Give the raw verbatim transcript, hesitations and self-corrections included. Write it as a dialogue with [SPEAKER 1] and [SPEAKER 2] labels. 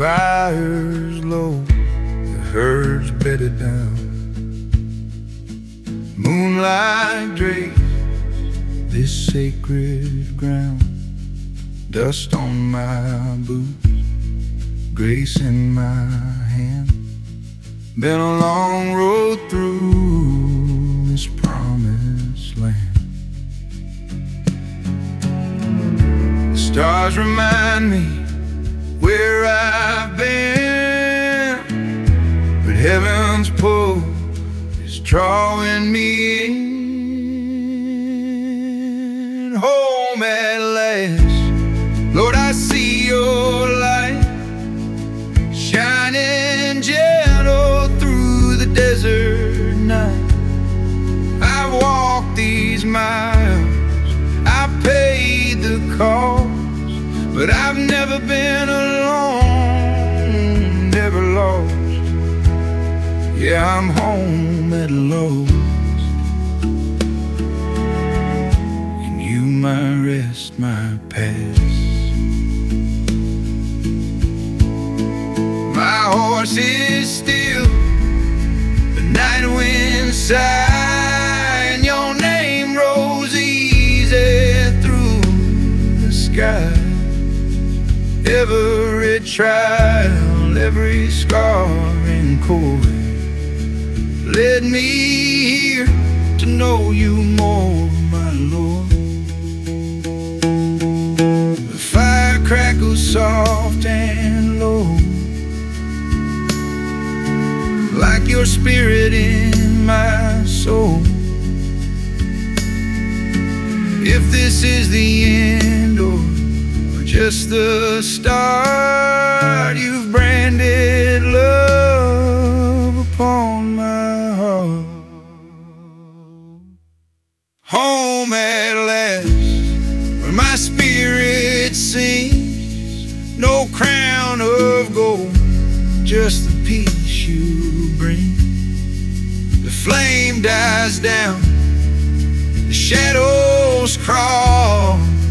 [SPEAKER 1] fire's low, the herd's bedded down. Moonlight drapes this sacred ground. Dust on my boots, grace in my hand. Been a long road through this promised land. The stars remind me where I've been, but heaven's pull is drawing me in. Home at last, Lord, I see your light shining gentle through the desert night. I've walked these miles, I paid the cost, but I've never been alone, never lost. Yeah, I'm home at last. And you my rest, my past. My horse is still, the night wind sigh, and your name rose easy through the sky. Every trial, every scar and cord led me here to know you more, my Lord. The fire crackles soft and low, like your spirit in my soul. If this is the end or just the start, you've branded love upon my heart. Home at last, where my spirit sings. No crown of gold, just the peace you bring. The flame dies down, the shadows crawl,